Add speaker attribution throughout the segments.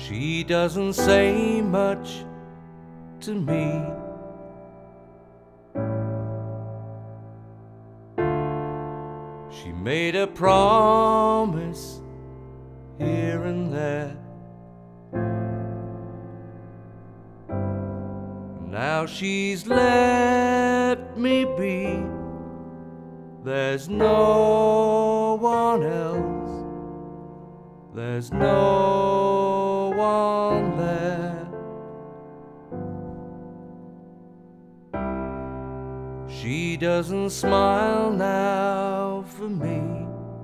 Speaker 1: She doesn't say much to me. She made a promise here and there. Now she's let me be. There's no one else. There's no one there. She doesn't smile now for me.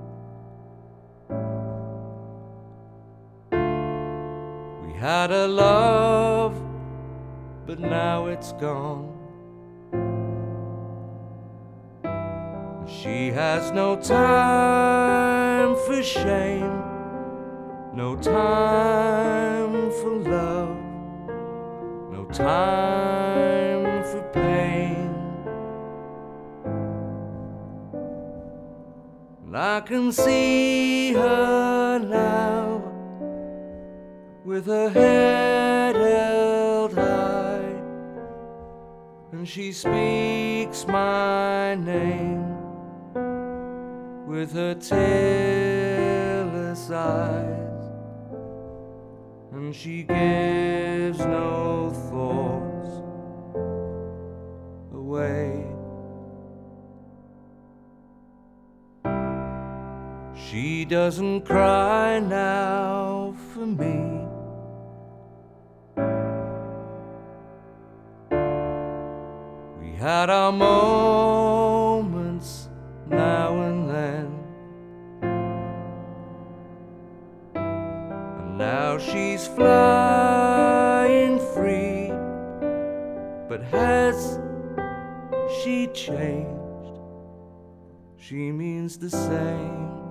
Speaker 1: We had a love, but now it's gone. She has no time for shame, no time for love, no time for pain. And I can see her now, with her head held high, and she speaks my name with her tearless eyes, and she gives no thoughts away. She doesn't cry now for me. We had our moments now and then, and now she's flying free. But has she changed? She means the same